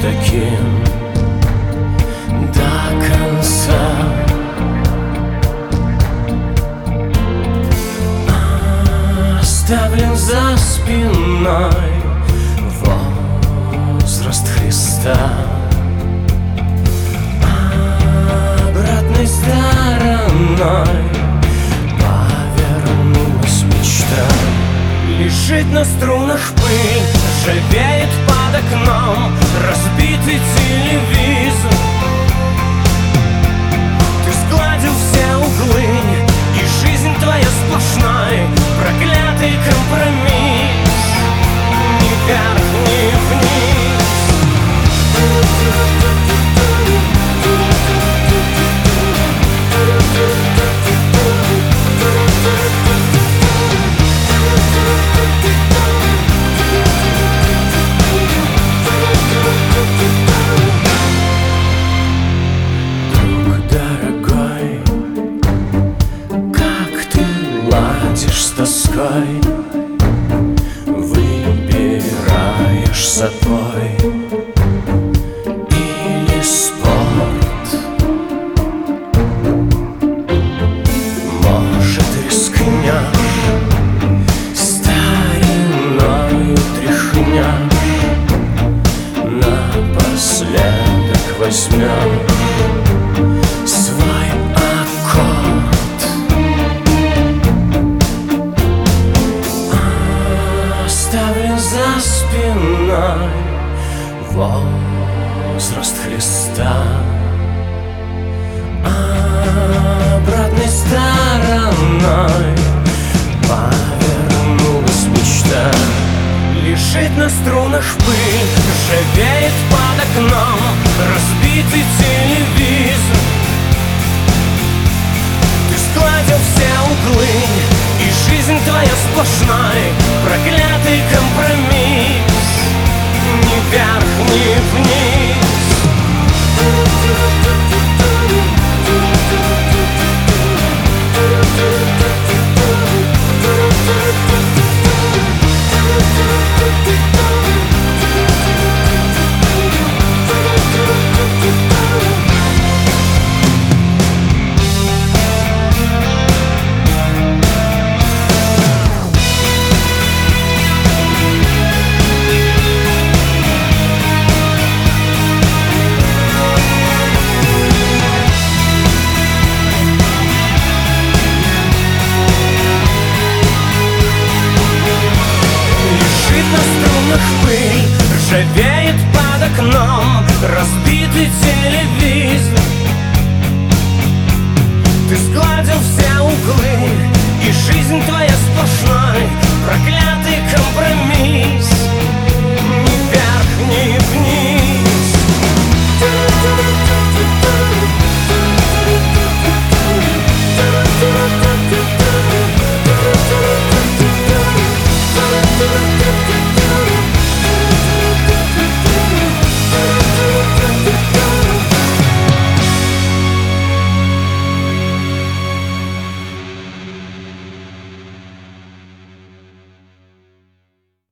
таким до конца. Оставлен за спиной возраст Христа. Обратной стороной повернулась мечта. Лежит на струнах пыль, ржавеет под окном разбитый телевизор. Ты сгладил все углы, и жизнь твоя сплошной проклятый компромисс. Ни вверх, ни вниз. Друг дорогой, как ты ладишь с тоской, выбираешь запой или спорт? Может, рискнешь, стариною тряхнешь, напоследок возьмешь свой аккорд. Оставлен за спиной возраст Христа. Обратной стороной повернулась мечта. Лежит на струнах пыль, ржавеет под окном разбитый телевизор. Ты сгладил все углы, и жизнь твоя сплошной проклятый компромисс. Ни вверх, ни вниз. Пыль, ржавеет под окном разбитый телевизор. Ты сгладил все углы, и жизнь твоя сплошной проклятый компромисс.